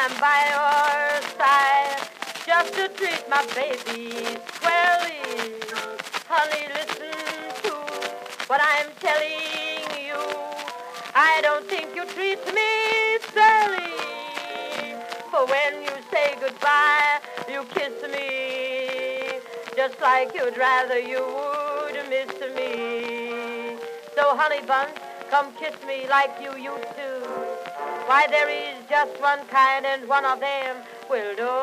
I'm by your side just to treat my baby squarely. Honey, listen to what I'm telling you. I don't think you treat me fairly. For when you say goodbye, you kiss me just like you'd rather you would miss me. So honey bun, come kiss me like you used to. Why, there is just one kind and one of them will do.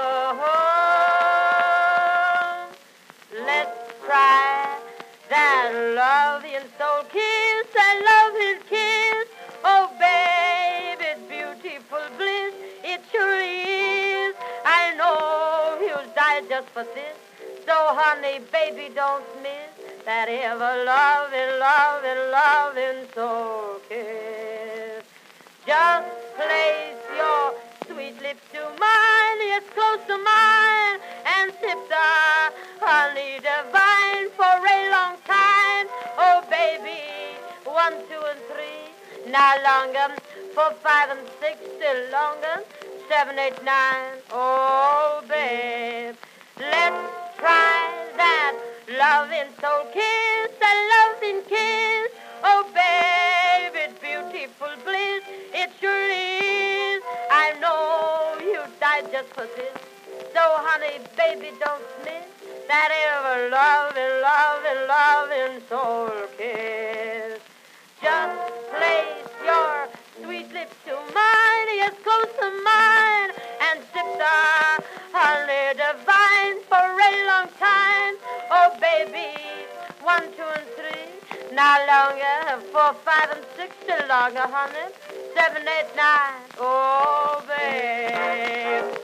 Let's try that loving soul kiss, that loving kiss. Oh, babe, it's beautiful bliss. It surely is. I know you'll die just for this. So, honey, baby, don't miss that ever loving, loving, loving soul kiss. Just place your sweet lips to mine, yes, close to mine, and sip the honey divine for a long time. Oh, baby, 1, 2, and 3, now longer, 4, 5, and 6, still longer, 7, 8, 9. Oh, babe, let's try that loving soul kiss, that loving kiss. Oh, babe, it's beautiful bliss. It surely is. I know you died just for this. So, honey, baby, don't miss that ever loving, loving, loving soul kiss. Just place your sweet lips to mine, yes, close to mine, and sip the honey divine for a long time. Oh, baby, 1, 2, and 3, now longer, 4, 5, and 6, still longer, honey, 7, 8, 9. Oh, babe.